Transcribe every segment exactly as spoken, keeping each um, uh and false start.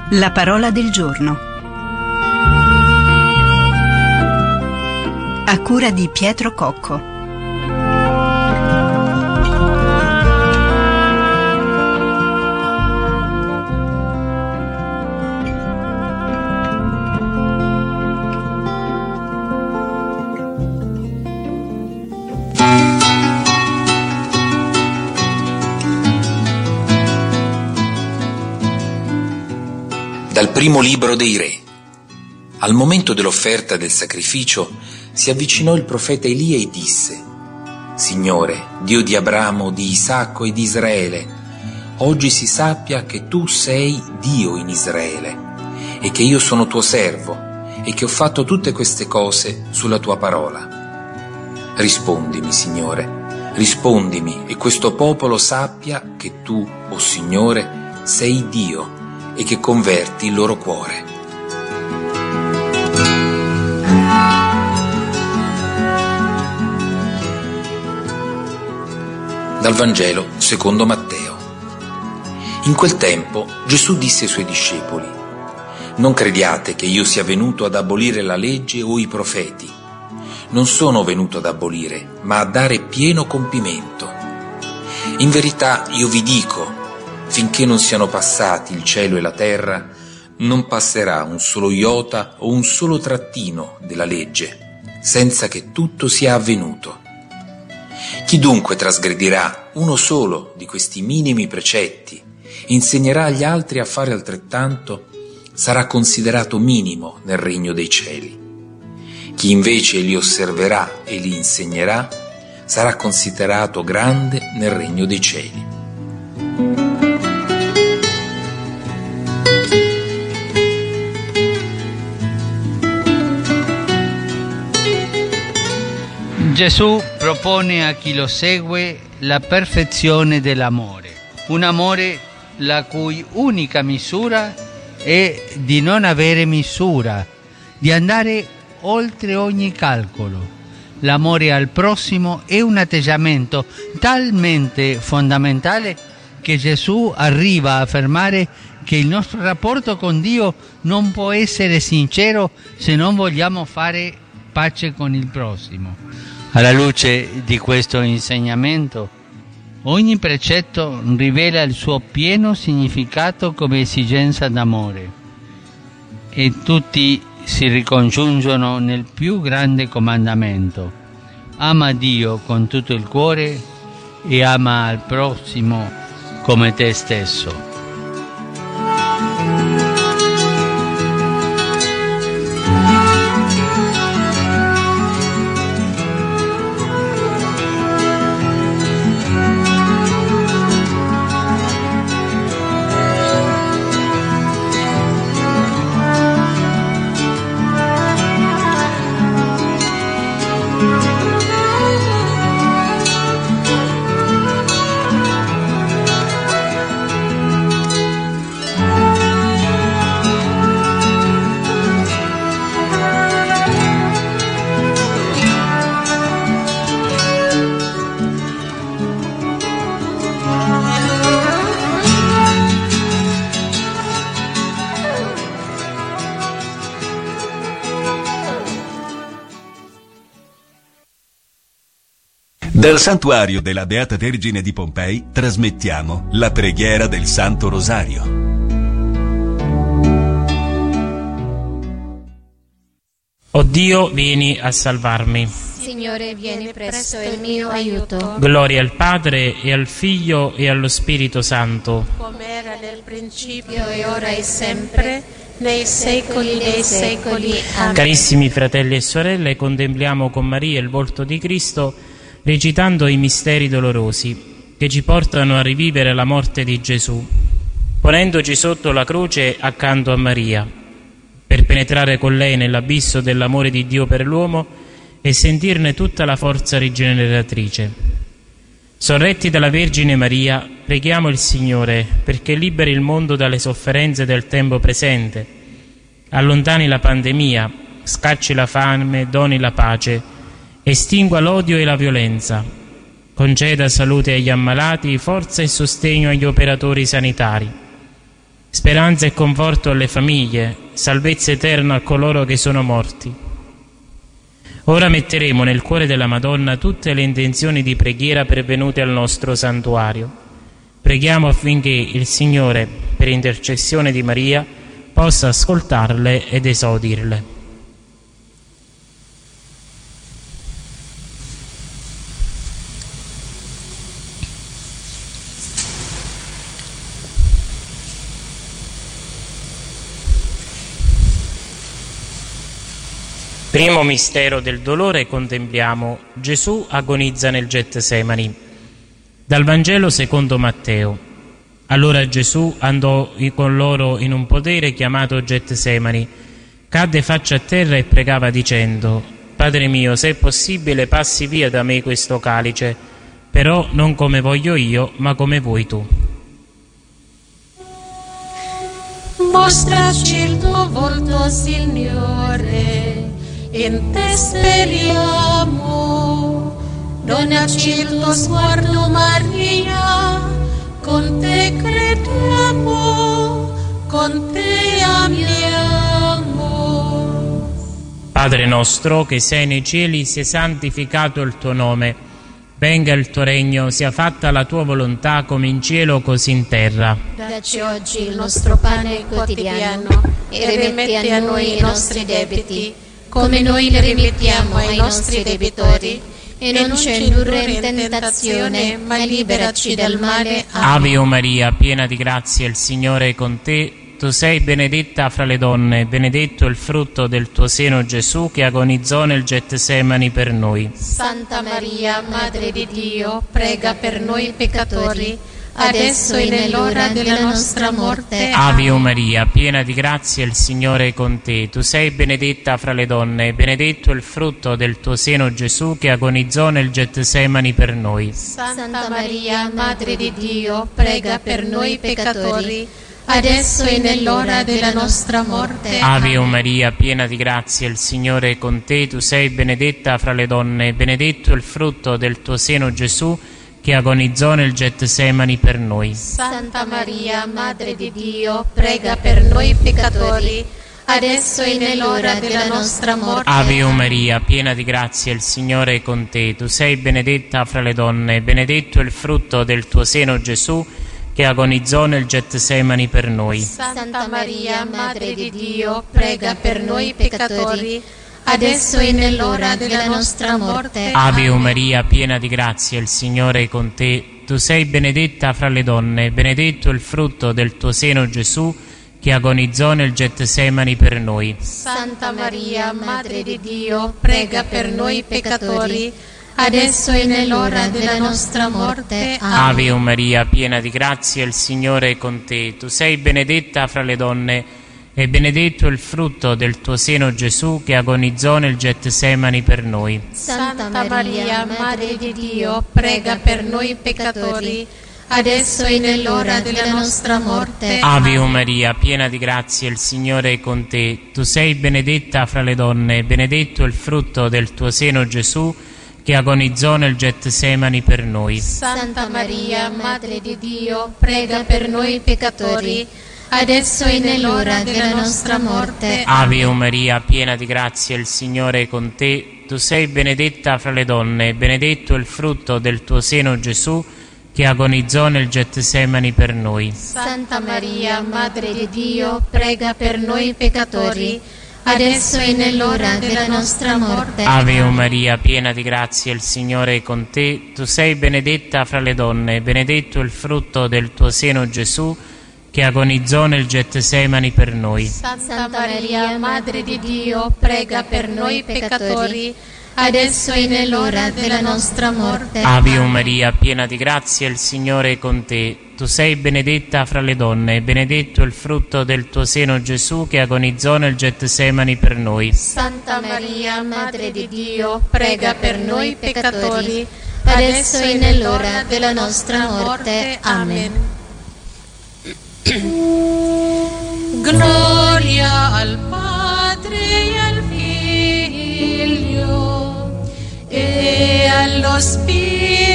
La parola del giorno. A cura di Pietro Cocco. Dal primo libro dei Re. Al momento dell'offerta del sacrificio si avvicinò il profeta Elia e disse: Signore, Dio di Abramo, di Isacco e di Israele, oggi si sappia che tu sei Dio in Israele e che io sono tuo servo e che ho fatto tutte queste cose sulla tua parola. Rispondimi, Signore, rispondimi, e questo popolo sappia che tu, o Signore, sei Dio e che converti il loro cuore. Dal Vangelo secondo Matteo. In quel tempo Gesù disse ai suoi discepoli: Non crediate che io sia venuto ad abolire la legge o i profeti. Non sono venuto ad abolire, ma a dare pieno compimento. In verità io vi dico, finché non siano passati il cielo e la terra, non passerà un solo iota o un solo trattino della legge, senza che tutto sia avvenuto. Chi dunque trasgredirà uno solo di questi minimi precetti, insegnerà agli altri a fare altrettanto, sarà considerato minimo nel regno dei cieli. Chi invece li osserverà e li insegnerà, sarà considerato grande nel regno dei cieli. Gesù propone a chi lo segue la perfezione dell'amore, un amore la cui unica misura è di non avere misura, di andare oltre ogni calcolo. L'amore al prossimo è un atteggiamento talmente fondamentale che Gesù arriva a affermare che il nostro rapporto con Dio non può essere sincero se non vogliamo fare pace con il prossimo. Alla luce di questo insegnamento, ogni precetto rivela il suo pieno significato come esigenza d'amore e tutti si ricongiungono nel più grande comandamento: ama Dio con tutto il cuore e ama al prossimo come te stesso. Dal santuario della Beata Vergine di Pompei trasmettiamo la preghiera del Santo Rosario. O Dio, vieni a salvarmi. Signore, vieni presto il mio aiuto. Gloria al Padre e al Figlio e allo Spirito Santo. Come era nel principio e ora e sempre, nei secoli dei secoli. Amen. Carissimi fratelli e sorelle, contempliamo con Maria il volto di Cristo, recitando i misteri dolorosi che ci portano a rivivere la morte di Gesù, ponendoci sotto la croce accanto a Maria, per penetrare con lei nell'abisso dell'amore di Dio per l'uomo e sentirne tutta la forza rigeneratrice. Sorretti dalla Vergine Maria, preghiamo il Signore perché liberi il mondo dalle sofferenze del tempo presente, allontani la pandemia, scacci la fame, doni la pace, estingua l'odio e la violenza, conceda salute agli ammalati, forza e sostegno agli operatori sanitari, speranza e conforto alle famiglie, salvezza eterna a coloro che sono morti. Ora metteremo nel cuore della Madonna tutte le intenzioni di preghiera pervenute al nostro santuario. Preghiamo affinché il Signore, per intercessione di Maria, possa ascoltarle ed esaudirle. Primo mistero del dolore, contempliamo Gesù agonizza nel Getsemani. Dal Vangelo secondo Matteo. Allora Gesù andò con loro in un podere chiamato Getsemani, cadde faccia a terra e pregava dicendo: Padre mio, se è possibile passi via da me questo calice, però non come voglio io, ma come vuoi tu. Mostraci il tuo volto, Signore, in te speriamo. Donaci il tuo sguardo, Maria, con te crediamo, con te amiamo. Padre nostro che sei nei cieli, sia santificato il tuo nome. Venga il tuo regno, sia fatta la tua volontà come in cielo così in terra. Dacci oggi il nostro pane quotidiano e rimetti a noi i nostri debiti, come noi li rimettiamo ai nostri debitori, e non ci indurre in tentazione, ma liberaci dal male. Ave Maria, piena di grazia, il Signore è con te. Tu sei benedetta fra le donne, benedetto il frutto del tuo seno Gesù, che agonizzò nel Getsemani per noi. Santa Maria, Madre di Dio, prega per noi peccatori, adesso e nell'ora della nostra morte. Ave Maria, piena di grazia, il Signore è con te. Tu sei benedetta fra le donne, benedetto il frutto del tuo seno Gesù, che agonizzò nel Getsemani per noi. Santa Maria, Madre di Dio, prega per noi peccatori, adesso e nell'ora della nostra morte. Ave Maria, piena di grazia, il Signore è con te. Tu sei benedetta fra le donne, benedetto il frutto del tuo seno Gesù, che agonizzò nel Getsemani per noi. Santa Maria, Madre di Dio, prega per noi peccatori, adesso e nell'ora della nostra morte. Ave Maria, piena di grazia, il Signore è con te. Tu sei benedetta fra le donne, benedetto il frutto del tuo seno Gesù, che agonizzò nel Getsemani per noi. Santa Maria, Madre di Dio, prega per noi peccatori, adesso e nell'ora della nostra morte. Ave Maria, piena di grazia, il Signore è con te. Tu sei benedetta fra le donne, benedetto il frutto del tuo seno Gesù, che agonizzò nel Getsemani per noi. Santa Maria, Madre di Dio, prega per noi peccatori, adesso e nell'ora della nostra morte. Ave Maria, piena di grazia, il Signore è con te. Tu sei benedetta fra le donne, e benedetto il frutto del tuo seno Gesù, che agonizzò nel Getsemani per noi. Santa Maria, Madre di Dio, prega per noi peccatori, adesso e nell'ora della nostra morte. Ave Maria, piena di grazia, il Signore è con te. Tu sei benedetta fra le donne, benedetto il frutto del tuo seno Gesù, che agonizzò nel Getsemani per noi. Santa Maria, Madre di Dio, prega per noi peccatori, adesso e nell'ora della nostra morte. Ave Maria, piena di grazia, il Signore è con te. Tu sei benedetta fra le donne, benedetto il frutto del tuo seno Gesù, che agonizzò nel Getsemani per noi. Santa Maria, Madre di Dio, prega per noi peccatori, adesso e nell'ora della nostra morte. Ave Maria, piena di grazia, il Signore è con te. Tu sei benedetta fra le donne, benedetto il frutto del tuo seno Gesù, che agonizzò nel Getsemani per noi. Santa Maria, Madre di Dio, prega per noi peccatori, adesso e nell'ora della nostra morte. Ave Maria, piena di grazia, il Signore è con te. Tu sei benedetta fra le donne, benedetto il frutto del tuo seno Gesù, che agonizzò nel Getsemani per noi. Santa Maria, Madre di Dio, prega per noi peccatori, adesso e nell'ora della nostra morte. Amen. Gloria al Padre e al Figlio e allo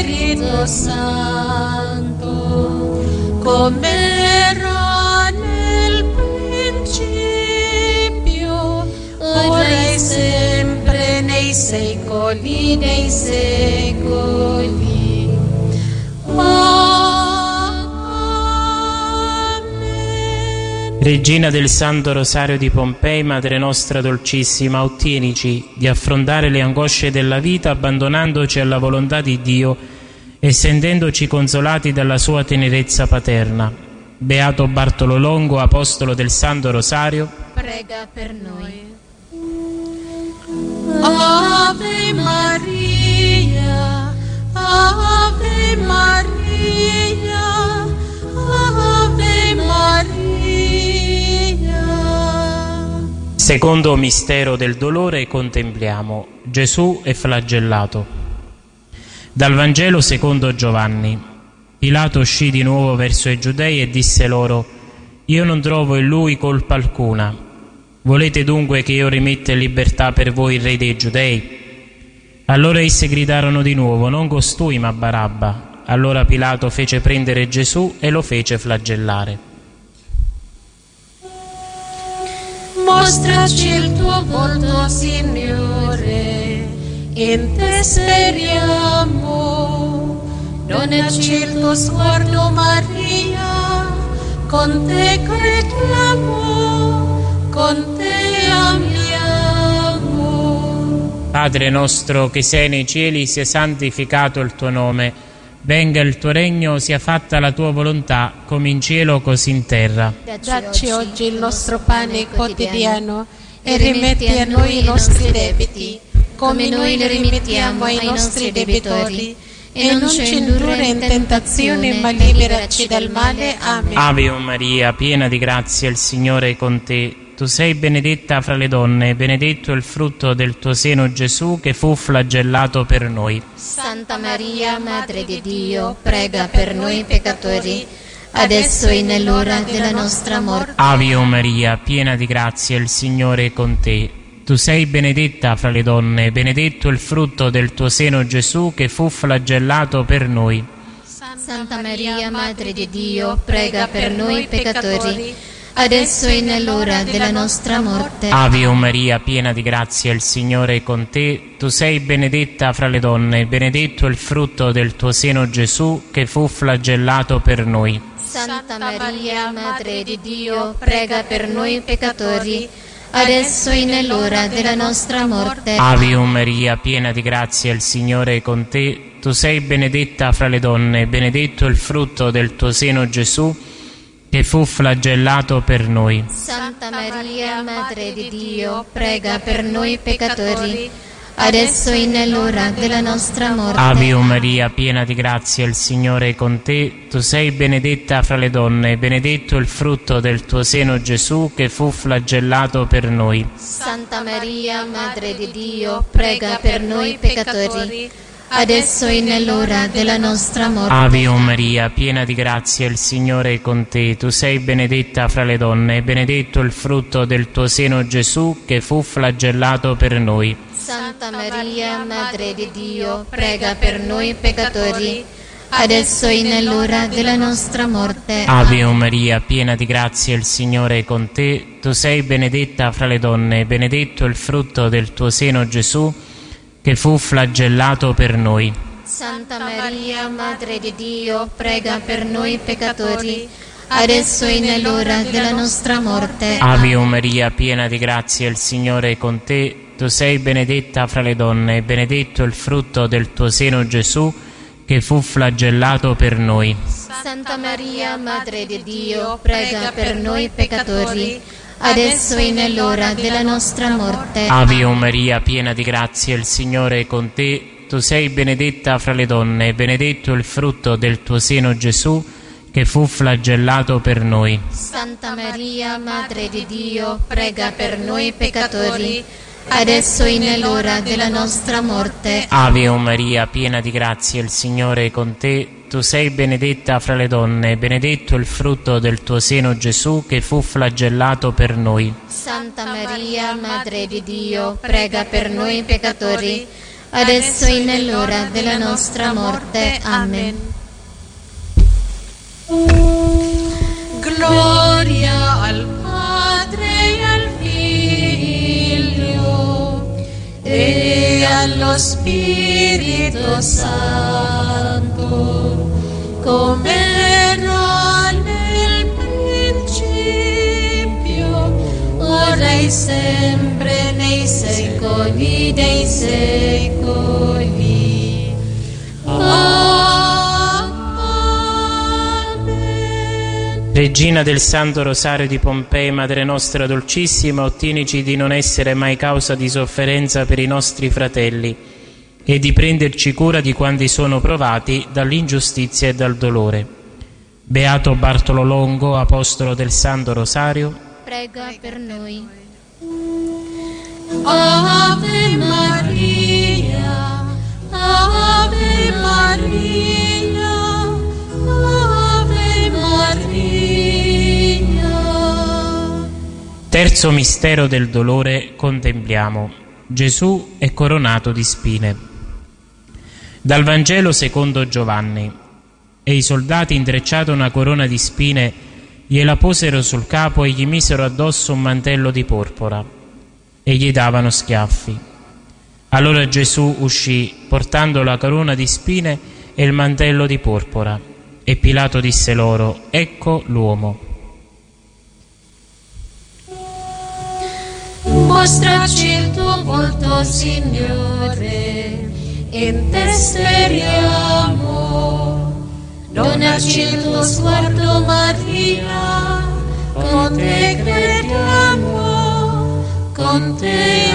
Spirito Santo, come era nel secoli dei secoli. Amen. Regina del Santo Rosario di Pompei, Madre nostra dolcissima, ottienici di affrontare le angosce della vita abbandonandoci alla volontà di Dio e sentendoci consolati dalla sua tenerezza paterna. Beato Bartolo Longo, apostolo del Santo Rosario, prega per noi. Ave Maria, Ave Maria, Ave Maria. Secondo mistero del dolore contempliamo Gesù è flagellato. Dal Vangelo secondo Giovanni. Pilato uscì di nuovo verso i Giudei e disse loro: Io non trovo in lui colpa alcuna. Volete dunque che io rimetta in libertà per voi il re dei Giudei? Allora essi gridarono di nuovo: Non costui ma Barabba. Allora Pilato fece prendere Gesù e lo fece flagellare. Mostraci il tuo volto, Signore, in te speriamo. Donaci il tuo sguardo, Maria, con te crediamo, con te amiamo. Padre nostro che sei nei cieli, sia santificato il tuo nome. Venga il tuo regno, sia fatta la tua volontà, come in cielo così in terra. Dacci oggi il nostro pane quotidiano e rimetti a noi i nostri debiti, come noi li rimettiamo ai nostri debitori. E non ci indurre in tentazione, ma liberaci dal male. Amen. Ave Maria, piena di grazia, il Signore è con te. Tu sei benedetta fra le donne, e benedetto il frutto del tuo seno, Gesù, che fu flagellato per noi. Santa Maria, Madre di Dio, prega per noi peccatori, adesso e nell'ora della nostra morte. Ave Maria, piena di grazia, il Signore è con te. Tu sei benedetta fra le donne, benedetto il frutto del tuo seno, Gesù, che fu flagellato per noi. Santa Maria, Madre di Dio, prega per noi peccatori, adesso e nell'ora della nostra morte. Ave Maria, piena di grazia, il Signore è con te. Tu sei benedetta fra le donne, benedetto il frutto del tuo seno, Gesù, che fu flagellato per noi. Santa Maria, Madre di Dio, prega per noi peccatori, adesso e nell'ora della nostra morte. Ave Maria, piena di grazia, il Signore è con te. Tu sei benedetta fra le donne, benedetto il frutto del tuo seno, Gesù, che fu flagellato per noi. Santa Maria, Madre di Dio, prega per noi peccatori, adesso e nell'ora della nostra morte. Ave Maria, piena di grazia, il Signore è con te. Tu sei benedetta fra le donne, benedetto il frutto del tuo seno, Gesù, che fu flagellato per noi. Santa Maria, Madre di Dio, prega per noi peccatori, adesso e nell'ora della nostra morte. Ave Maria, piena di grazia, il Signore è con te. Tu sei benedetta fra le donne, benedetto il frutto del tuo seno, Gesù, che fu flagellato per noi. Santa Maria, Madre di Dio, prega per noi peccatori, adesso e nell'ora della nostra morte. Ave Maria, piena di grazia, il Signore è con te. Tu sei benedetta fra le donne, benedetto il frutto del tuo seno, Gesù, che fu flagellato per noi. Santa Maria, Madre di Dio, prega per noi peccatori, adesso e nell'ora della nostra morte. Ave Maria, piena di grazia, il Signore è con te. Tu sei benedetta fra le donne, benedetto il frutto del tuo seno, Gesù, che fu flagellato per noi. Santa Maria, Madre di Dio, prega per noi peccatori, adesso e nell'ora della nostra morte. Ave Maria, piena di grazia, il Signore è con te. Tu sei benedetta fra le donne, benedetto il frutto del tuo seno, Gesù, che fu flagellato per noi. Santa Maria, Madre di Dio, prega per noi peccatori, adesso e nell'ora della nostra morte. Ave Maria, piena di grazia, il Signore è con te. Tu sei benedetta fra le donne, benedetto il frutto del tuo seno, Gesù, che fu flagellato per noi. Santa Maria, Madre di Dio, prega per noi peccatori, adesso e nell'ora della nostra morte. Amen. Gloria al Padre e al Figlio e al dallo Spirito Santo, come era nel principio, ora e sempre, nei secoli dei secoli. Amen. Regina del Santo Rosario di Pompei, Madre nostra dolcissima, ottienici di non essere mai causa di sofferenza per i nostri fratelli e di prenderci cura di quanti sono provati dall'ingiustizia e dal dolore. Beato Bartolo Longo, Apostolo del Santo Rosario, prega per noi. Ave Maria, Ave Maria, Ave Maria. Terzo mistero del dolore contempliamo. Gesù è coronato di spine. Dal Vangelo secondo Giovanni. E i soldati, intrecciata una corona di spine, gliela posero sul capo e gli misero addosso un mantello di porpora e gli davano schiaffi. Allora Gesù uscì portando la corona di spine e il mantello di porpora, e Pilato disse loro: ecco l'uomo. Mostraci il tuo volto, Signore, e te speriamo. Donaci il tuo sguardo, Maria, con te crediamo, con te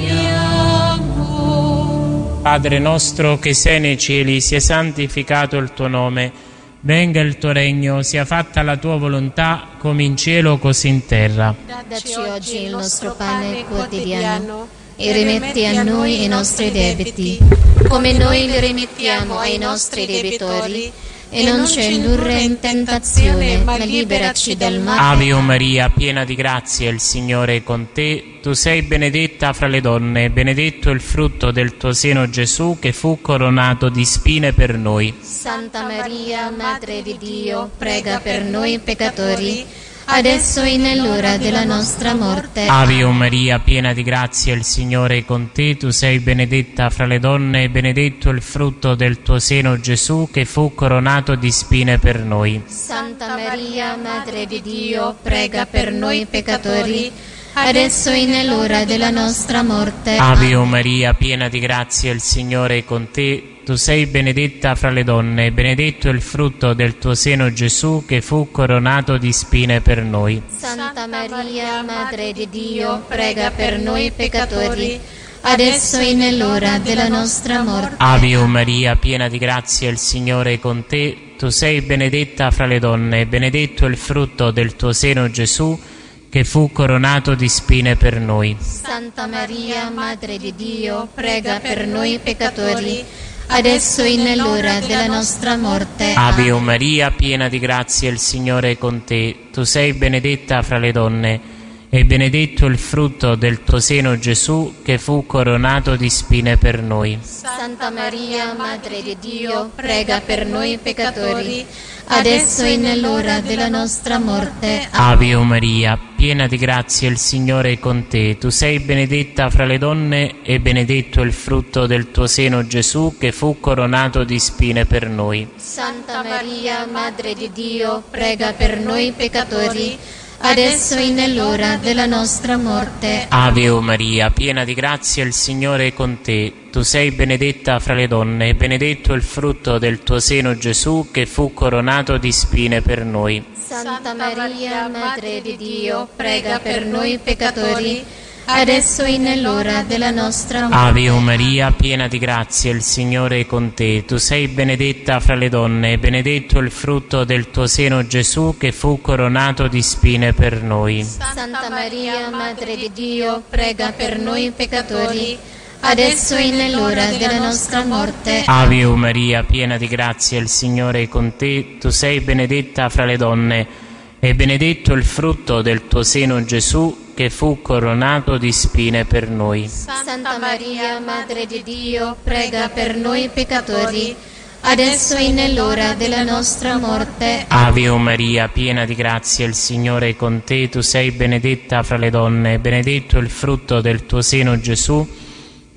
amiamo. Padre nostro che sei nei cieli, sia santificato il tuo nome, venga il tuo regno, sia fatta la tua volontà, come in cielo così in terra. Dacci oggi il nostro pane quotidiano e rimetti a noi i nostri debiti, come noi li rimettiamo ai nostri debitori, e non ci indurre in tentazione, ma liberaci dal male. Ave Maria, piena di grazia, il Signore è con te. Tu sei benedetta fra le donne, benedetto il frutto del tuo seno Gesù, che fu coronato di spine per noi. Santa Maria, Madre di Dio, prega per noi peccatori, adesso e nell'ora della nostra morte. Ave Maria, piena di grazia, il Signore è con te. Tu sei benedetta fra le donne, e benedetto il frutto del tuo seno Gesù, che fu coronato di spine per noi. Santa Maria, Madre di Dio, prega per noi peccatori, adesso e nell'ora della nostra morte. Ave Maria, piena di grazia, il Signore è con te. Tu sei benedetta fra le donne, e benedetto il frutto del tuo seno Gesù, che fu coronato di spine per noi. Santa Maria, Madre di Dio, prega per noi peccatori, adesso e nell'ora della nostra morte. Ave Maria, piena di grazia, il Signore è con te. Tu sei benedetta fra le donne, e benedetto il frutto del tuo seno Gesù, che fu coronato di spine per noi. Santa Maria, Madre di Dio, prega per noi peccatori, adesso e nell'ora della nostra morte. Ave Maria, piena di grazia, il Signore è con te. Tu sei benedetta fra le donne, e benedetto il frutto del tuo seno Gesù, che fu coronato di spine per noi. Santa Maria, Madre di Dio, prega per noi peccatori, adesso e nell'ora della nostra morte. Ave Maria, piena di grazia, il Signore è con te. Tu sei benedetta fra le donne, e benedetto il frutto del tuo seno Gesù, che fu coronato di spine per noi. Santa Maria, Madre di Dio, prega per noi peccatori, adesso e nell'ora della nostra morte. Ave Maria, piena di grazia, il Signore è con te. Tu sei benedetta fra le donne, e benedetto il frutto del tuo seno Gesù, che fu coronato di spine per noi. Santa Maria, Madre di Dio, prega per noi peccatori, adesso e nell'ora della nostra morte. Ave Maria, piena di grazia, il Signore è con te. Tu sei benedetta fra le donne, e benedetto il frutto del tuo seno Gesù, che fu coronato di spine per noi. Santa Maria, Madre di Dio, prega per noi peccatori, adesso e nell'ora della nostra morte. Ave Maria, piena di grazia, il Signore è con te. Tu sei benedetta fra le donne, e benedetto il frutto del tuo seno Gesù, che fu coronato di spine per noi. Santa Maria, Madre di Dio, prega per noi peccatori, adesso e nell'ora della nostra morte. Ave Maria, piena di grazia, il Signore è con te. Tu sei benedetta fra le donne, e benedetto il frutto del tuo seno Gesù,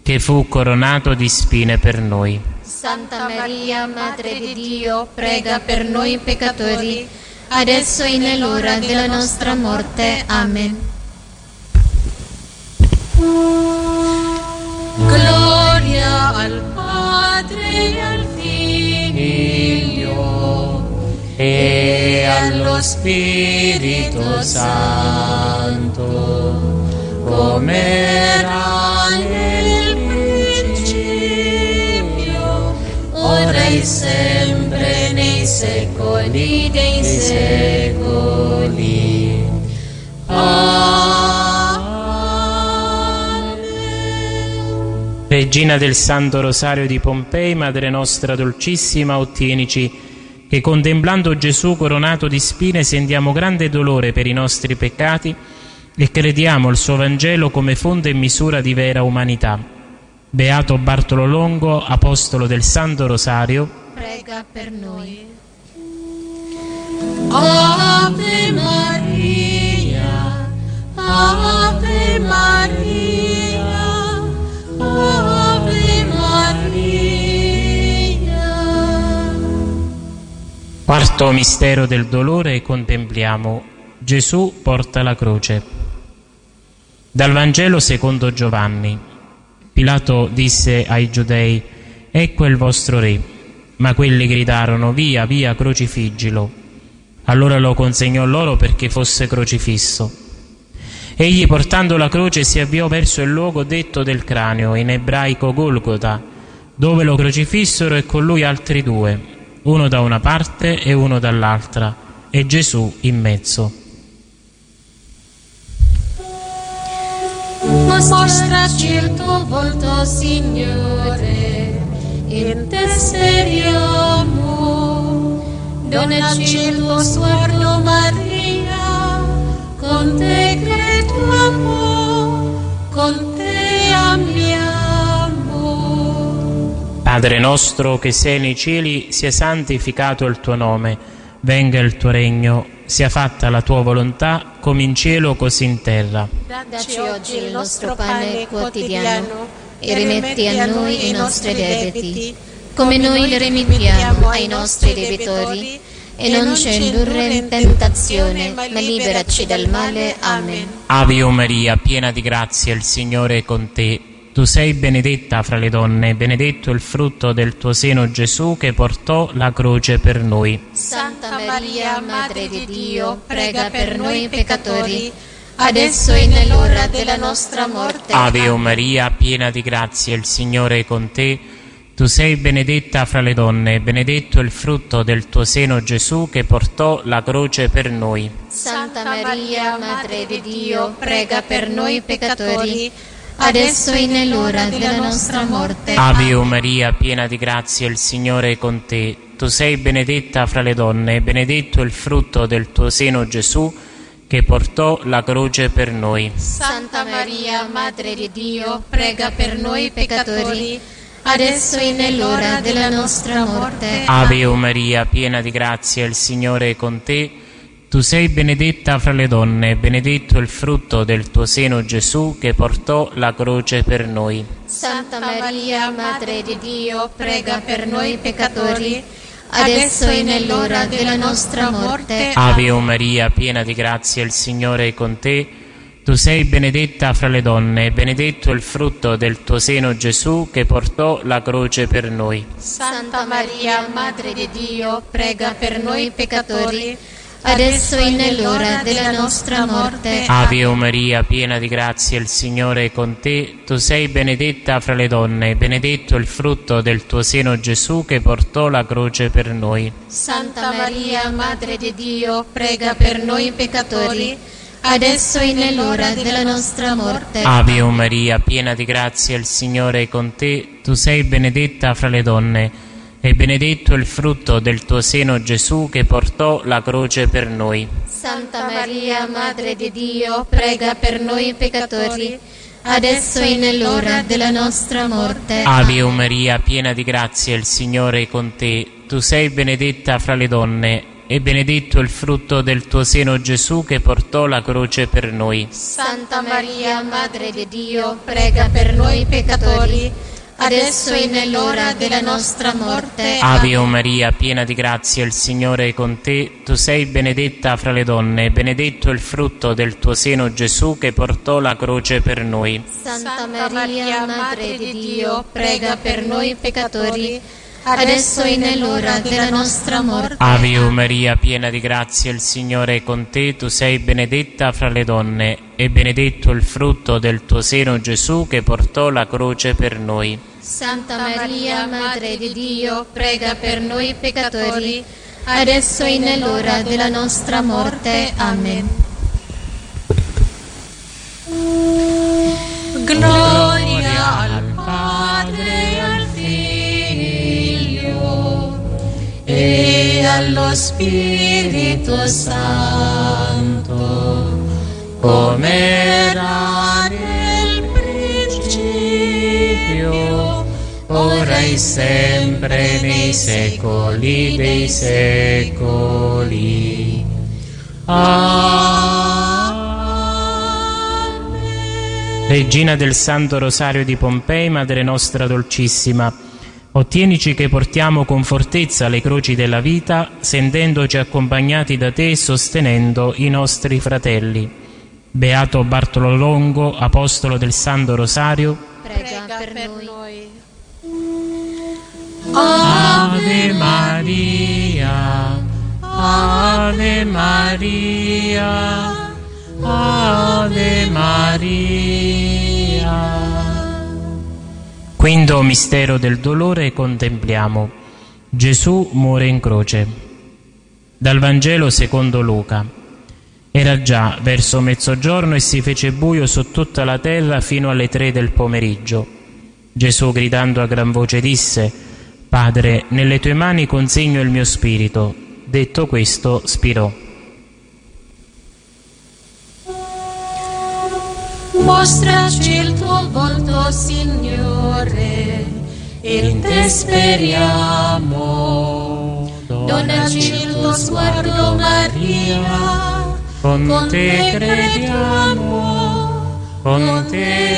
che fu coronato di spine per noi. Santa Maria, Madre di Dio, prega per noi peccatori, adesso e nell'ora della nostra morte. Amen. Gloria al Padre e al Figlio E allo Spirito Santo, come era nel principio, ora e sempre, nei secoli dei secoli. Amen. Regina del Santo Rosario di Pompei, Madre nostra dolcissima, ottienici che contemplando Gesù coronato di spine sentiamo grande dolore per i nostri peccati e crediamo il suo Vangelo come fonte e misura di vera umanità. Beato Bartolo Longo, apostolo del Santo Rosario, prega per noi. Ave Maria, Ave Maria, Ave Maria. Quarto mistero del dolore, contempliamo Gesù porta la croce. Dal Vangelo secondo Giovanni. Pilato disse ai giudei: ecco il vostro re. Ma quelli gridarono: via, via, crocifiggilo. Allora lo consegnò loro perché fosse crocifisso. Egli, portando la croce, si avviò verso il luogo detto del cranio, in ebraico Golgota, dove lo crocifissero e con lui altri due, uno da una parte e uno dall'altra, e Gesù in mezzo. Mostraci il tuo volto, Signore, in te speriamo. Donaci il tuo sguardo, Maria, con te crediamo, con te amiamo. Padre nostro che sei nei cieli, sia santificato il tuo nome, venga il tuo regno, sia fatta la tua volontà, come in cielo così in terra. Dacci oggi il nostro pane quotidiano e rimetti a noi i nostri debiti, come noi li rimettiamo ai nostri debitori, e non ci indurre in tentazione, ma liberaci dal male. Amen. Ave Maria, piena di grazia, il Signore è con te. Tu sei benedetta fra le donne, benedetto il frutto del tuo seno Gesù, che portò la croce per noi. Santa Maria, Madre di Dio, prega per noi peccatori, adesso e nell'ora della nostra morte. Ave Maria, piena di grazia, il Signore è con te. Tu sei benedetta fra le donne, benedetto il frutto del tuo seno Gesù, che portò la croce per noi. Santa Maria, Madre di Dio, prega per noi peccatori, adesso e nell'ora della nostra morte. Ave Maria, piena di grazia, il Signore è con te. Tu sei benedetta fra le donne, benedetto il frutto del tuo seno Gesù, che portò la croce per noi. Santa Maria, Madre di Dio, prega per noi peccatori, adesso e nell'ora della nostra morte. Ave Maria, piena di grazia, il Signore è con te. Tu sei benedetta fra le donne, benedetto il frutto del tuo seno Gesù, che portò la croce per noi. Santa Maria, Madre di Dio, prega per noi peccatori, adesso e nell'ora della nostra morte. Ave Maria, piena di grazia, il Signore è con te. Tu sei benedetta fra le donne, benedetto il frutto del tuo seno Gesù, che portò la croce per noi. Santa Maria, Madre di Dio, prega per noi peccatori, adesso e nell'ora della nostra morte. Ave Maria, piena di grazia, il Signore è con te. Tu sei benedetta fra le donne, benedetto il frutto del tuo seno Gesù, che portò la croce per noi. Santa Maria, Madre di Dio, prega per noi peccatori, adesso e nell'ora della nostra morte. Ave Maria, piena di grazia, il Signore è con te. Tu sei benedetta fra le donne, e benedetto il frutto del tuo seno Gesù, che portò la croce per noi. Santa Maria, Madre di Dio, prega per noi peccatori, adesso e nell'ora della nostra morte. Ave Maria, piena di grazia, il Signore è con te. Tu sei benedetta fra le donne, e benedetto il frutto del tuo seno Gesù, che portò la croce per noi. Santa Maria, Madre di Dio, prega per noi peccatori, adesso e nell'ora della nostra morte. Ave o Maria, piena di grazia, il Signore è con te. Tu sei benedetta fra le donne, e benedetto il frutto del tuo seno Gesù, che portò la croce per noi. Santa Maria, Madre di Dio, prega per noi peccatori, adesso e nell'ora della nostra morte. Ave o Maria, piena di grazia, il Signore è con te. Tu sei benedetta fra le donne, e benedetto il frutto del tuo seno Gesù, che portò la croce per noi. Santa Maria, Madre di Dio, prega per noi peccatori, adesso e nell'ora della nostra morte. Amen. Gloria al Padre, al Figlio e allo Spirito Santo, come era nel principio, ora e sempre, nei secoli dei secoli. Amen. Regina del Santo Rosario di Pompei, Madre nostra dolcissima, ottienici che portiamo con fortezza le croci della vita, sentendoci accompagnati da te e sostenendo i nostri fratelli. Beato Bartolo Longo, apostolo del Santo Rosario, prega per noi. Ave Maria, Ave Maria, Ave Maria. Quinto mistero del dolore contempliamo. Gesù muore in croce. Dal Vangelo secondo Luca. Era già verso mezzogiorno e si fece buio su tutta la terra fino alle tre del pomeriggio. Gesù, gridando a gran voce, disse: Padre, nelle tue mani consegno il mio spirito. Detto questo, spirò. Mostraci il tuo volto, Signore, in te speriamo. Donaci il tuo sguardo, Maria. Con, con te crediamo, con te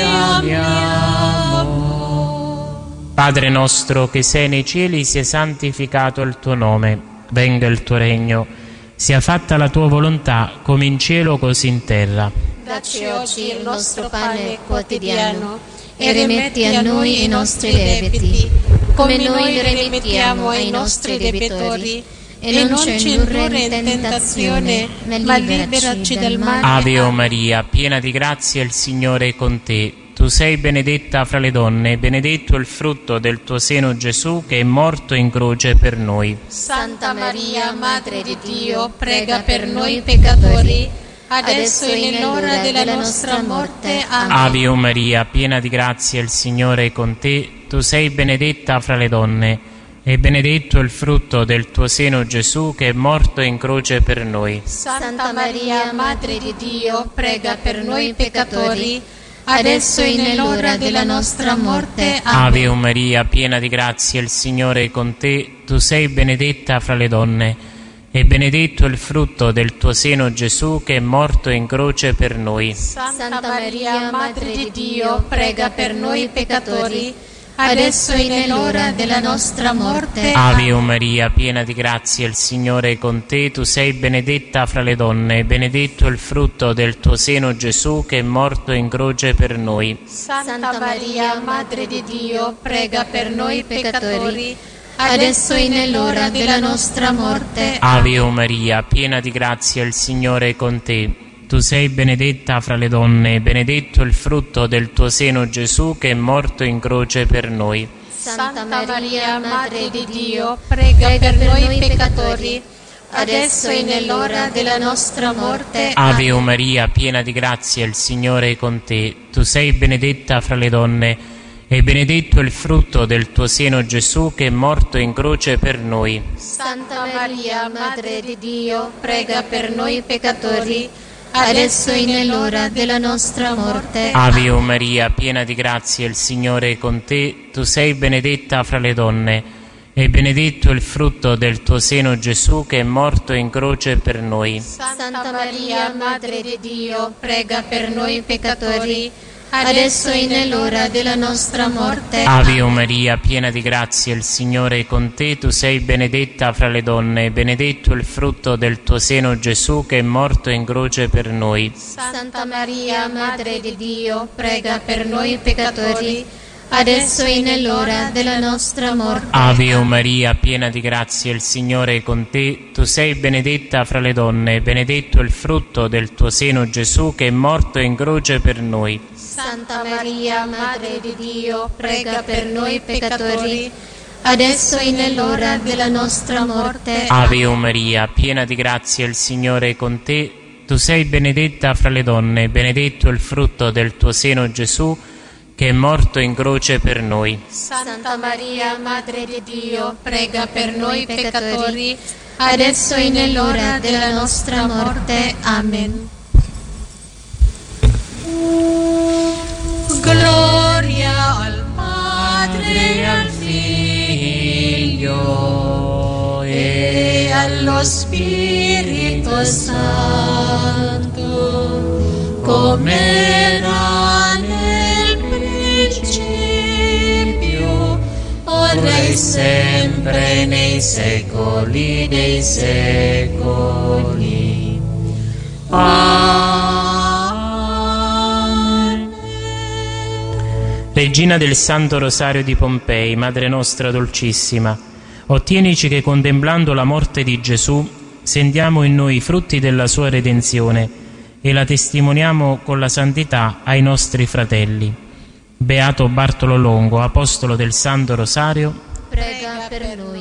amiamo. Padre nostro che sei nei cieli, sia santificato il tuo nome, venga il tuo regno, sia fatta la tua volontà, come in cielo così in terra. Dacci oggi il nostro pane quotidiano e rimetti a noi i nostri debiti, come noi rimettiamo ai nostri debitori. E non ci indurre in tentazione, ma liberaci dal male. Ave o Maria, piena di grazia, il Signore è con te. Tu sei benedetta fra le donne, e benedetto il frutto del tuo seno Gesù, che è morto in croce per noi. Santa Maria, Madre di Dio, prega per noi peccatori, adesso e nell'ora della nostra morte. Amen. Ave o Maria, piena di grazia, il Signore è con te. Tu sei benedetta fra le donne, e benedetto il frutto del tuo seno Gesù, che è morto in croce per noi. Santa Maria, Madre di Dio, prega per noi peccatori, adesso e nell'ora della nostra morte. Amen. Ave o Maria, piena di grazia, il Signore è con te. Tu sei benedetta fra le donne, e benedetto il frutto del tuo seno Gesù, che è morto in croce per noi. Santa Maria, Madre di Dio, prega per noi peccatori, adesso e nell'ora della nostra morte. Ave o Maria, piena di grazia, il Signore è con te. Tu sei benedetta fra le donne, e benedetto il frutto del tuo seno Gesù, che è morto in croce per noi. Santa Maria, Madre di Dio, prega per noi peccatori, adesso e nell'ora della nostra morte. Ave o Maria, piena di grazia, il Signore è con te. Tu sei benedetta fra le donne, e benedetto il frutto del tuo seno Gesù, che è morto in croce per noi. Santa Maria, Madre di Dio, prega per noi peccatori, adesso e nell'ora della nostra morte. Ave o Maria, piena di grazia, il Signore è con te. Tu sei benedetta fra le donne, e benedetto il frutto del tuo seno Gesù, che è morto in croce per noi. Santa Maria, Madre di Dio, prega per noi peccatori, adesso e nell'ora della nostra morte. Ave o Maria, piena di grazia, il Signore è con te. Tu sei benedetta fra le donne, e benedetto il frutto del tuo seno, Gesù, che è morto in croce per noi. Santa Maria, Madre di Dio, prega per noi peccatori, adesso e nell'ora della nostra morte. Ave Maria, piena di grazia, il Signore è con te. Tu sei benedetta fra le donne, e benedetto il frutto del tuo seno, Gesù, che è morto in croce per noi. Santa Maria, Madre di Dio, prega per noi peccatori, adesso e nell'ora della nostra morte. Ave Maria, piena di grazia, il Signore è con te. Tu sei benedetta fra le donne, e benedetto il frutto del tuo seno, Gesù, che è morto in croce per noi. Santa Maria, Madre di Dio, prega per noi peccatori, adesso e nell'ora della nostra morte. Ave Maria, piena di grazia, il Signore è con te. Tu sei benedetta fra le donne, e benedetto il frutto del tuo seno, Gesù, che è morto in croce per noi. Santa Maria, Madre di Dio, prega per noi peccatori, adesso e nell'ora della nostra morte. Amen. Gloria al Padre e al Figlio e allo Spirito Santo, come era nel principio, ora e sempre, nei secoli dei secoli. Amen. Regina del Santo Rosario di Pompei, Madre nostra dolcissima, ottienici che contemplando la morte di Gesù sentiamo in noi i frutti della sua redenzione e la testimoniamo con la santità ai nostri fratelli. Beato Bartolo Longo, apostolo del Santo Rosario, prega per noi.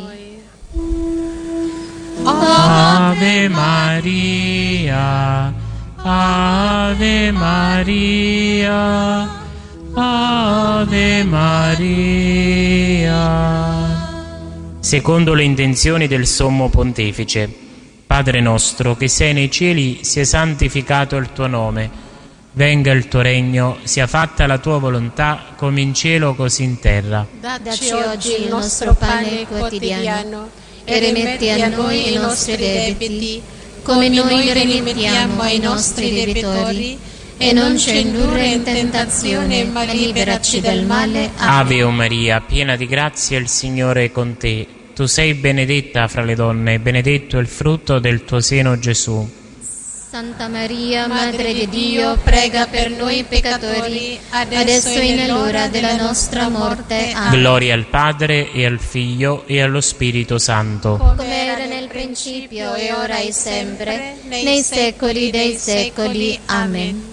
Ave Maria, Ave Maria, Ave Maria. Secondo le intenzioni del Sommo Pontefice, Padre nostro che sei nei cieli, sia santificato il tuo nome, venga il tuo regno, sia fatta la tua volontà, come in cielo così in terra. Dacci oggi il nostro pane quotidiano e rimetti a noi i nostri debiti, come noi rimettiamo ai nostri debitori, e non ci indurre in tentazione, ma liberaci dal male. Amen. Ave Maria, piena di grazia, il Signore è con te. Tu sei benedetta fra le donne, e benedetto il frutto del tuo seno, Gesù. Santa Maria, Madre di Dio, prega per noi peccatori, adesso e nell'ora della nostra morte. Amen. Gloria al Padre, e al Figlio, e allo Spirito Santo. Come era nel principio, e ora e sempre, nei secoli dei secoli. Amen.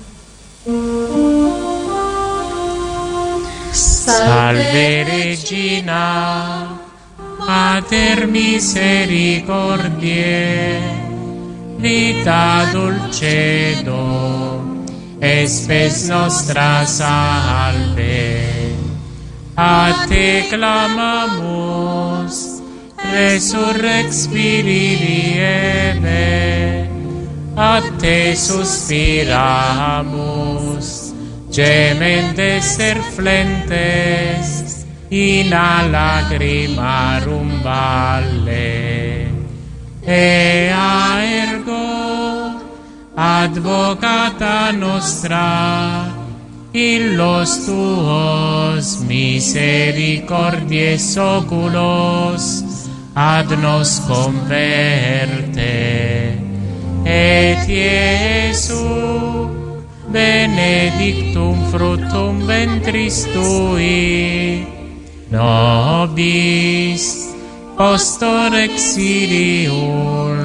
Salve Regina, Mater misericordiae, vita dulcedo, e spes nostra salve. A te clamamus, resurrex spiriti eve, a te suspiramus, gementes et flentes, in a lacrimarum valle. Ea ergo, advocata nostra, in los tuos misericordies oculos, ad nos converte. Et Iesu, benedictum fructum ventris tui, nobis postor exilium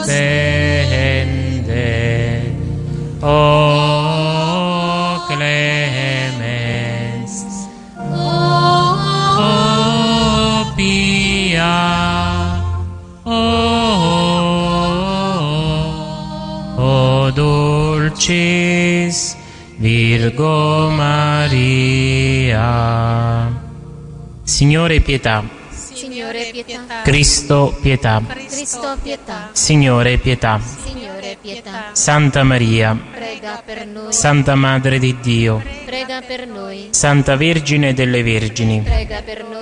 ostende. O clemens, o pia, o dulcis Virgo Maria. Signore pietà. Signore pietà. Cristo pietà. Cristo pietà. Signore pietà. Signore pietà. Santa Maria, prega per noi. Santa Madre di Dio, Prega per noi. Santa Vergine delle Vergini, Prega per noi.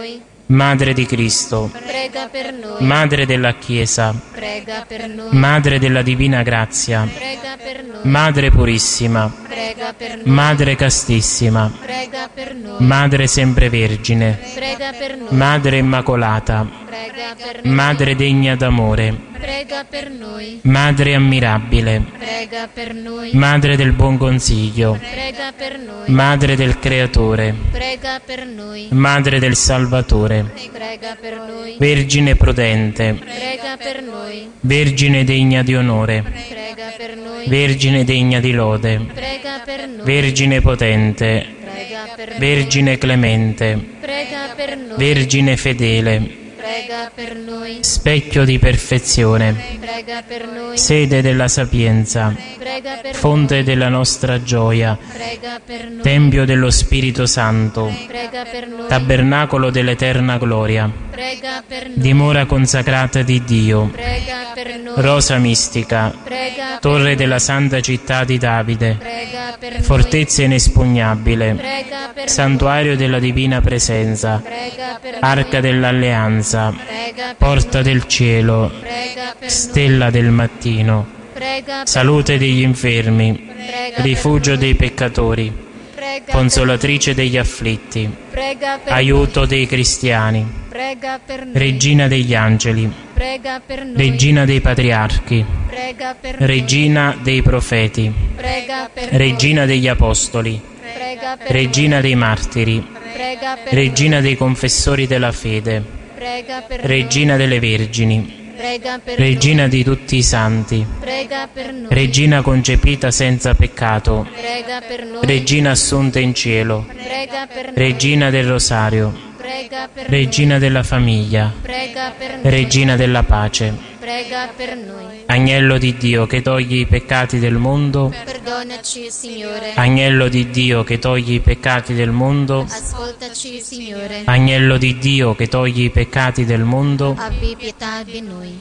Madre di Cristo, prega per noi. Madre della Chiesa, Prega per noi. Madre della Divina Grazia, Prega per noi. Madre Purissima, Prega per noi. Madre Castissima, Prega per noi. Madre Sempre Vergine, Prega per noi. Madre Immacolata, Prega per noi. Madre degna d'amore, Prega per noi. Madre ammirabile, Prega per noi. Madre del buon consiglio, Prega per noi. Madre del Creatore, Prega per noi. Madre del Salvatore, Prega per noi. Vergine prudente, Prega per noi. Vergine degna di onore, Prega per noi. Vergine degna di lode, Prega per noi. Vergine potente, Prega per noi. Vergine clemente, Prega per noi. Vergine fedele, Prega per noi. specchio di perfezione, Prega per noi. sede della sapienza, Prega per fonte noi. della nostra gioia, Prega per noi. tempio dello Spirito Santo, Prega per noi. tabernacolo dell'eterna gloria, Prega per noi. dimora consacrata di Dio, Prega per noi. rosa mistica, Prega per torre noi. della santa città di Davide, Prega per noi. fortezza inespugnabile, Prega per santuario della divina presenza, noi. Prega per arca noi. dell'alleanza, Prega per porta noi. del cielo, Prega per stella del mattino, noi. Prega per salute degli infermi, Prega rifugio per dei peccatori, Prega consolatrice degli afflitti, Prega per aiuto dei cristiani, Prega per noi. regina degli angeli, Prega per noi. regina dei patriarchi, Prega per noi. regina dei profeti, Prega per regina degli apostoli, noi. Prega per regina dei martiri, noi. Prega per regina dei confessori della fede, noi. Prega per regina delle vergini, noi. Prega per regina di tutti i santi, noi. Prega per noi. regina concepita senza peccato, Prega per noi. regina assunta in cielo, Prega per noi. regina del rosario, Prega per regina della famiglia, noi. Prega per noi. regina della pace, Prega per noi. agnello di Dio che togli i peccati del mondo, Perdonaci, Signore. agnello di Dio che togli i peccati del mondo, Ascoltaci, Signore. agnello di Dio che togli i peccati del mondo. Abbi pietà di noi.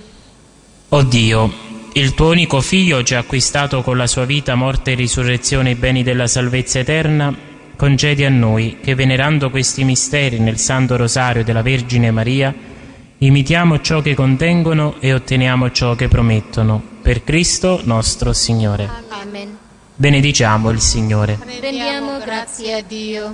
O Dio, il tuo unico Figlio ci ha acquistato con la sua vita, morte e risurrezione i beni della salvezza eterna. Concedi a noi che, venerando questi misteri nel Santo Rosario della Vergine Maria, imitiamo ciò che contengono e otteniamo ciò che promettono. Per Cristo nostro Signore. Amen. Benediciamo il Signore. Rendiamo grazie a Dio.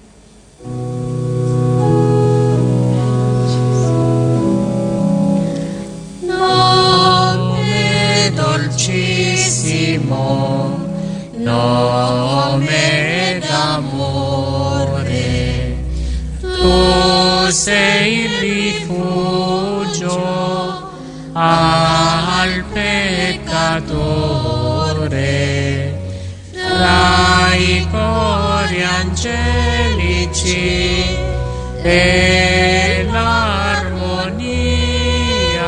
Nome dolcissimo, nome d'amore, tu sei il rifugio al peccatore, tra i cori angelici e l'armonia.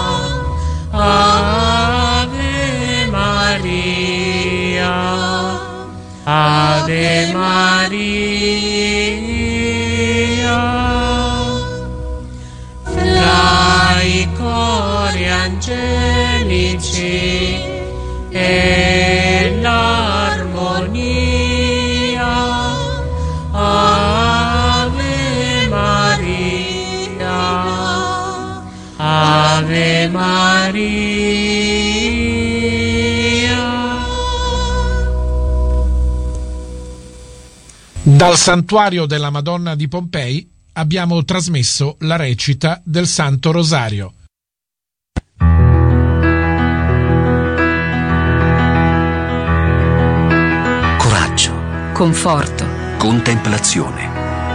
Ave Maria, Ave Maria, fra i cori angelici e l'armonia. Ave Maria, Ave Maria. Dal santuario della Madonna di Pompei abbiamo trasmesso la recita del Santo Rosario. Coraggio, Conforto. contemplazione.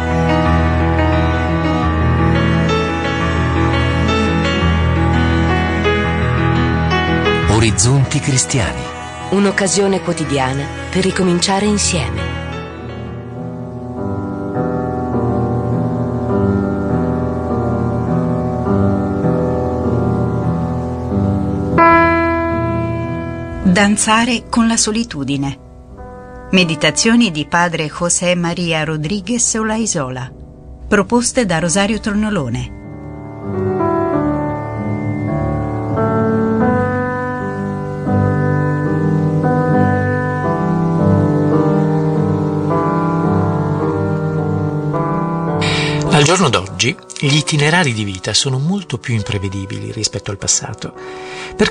Orizzonti cristiani. Un'occasione quotidiana per ricominciare insieme. Danzare con la solitudine. Meditazioni di padre José María Rodríguez Olaizola, proposte da Rosario Tornolone. Al giorno d'oggi gli itinerari di vita sono molto più imprevedibili rispetto al passato. Per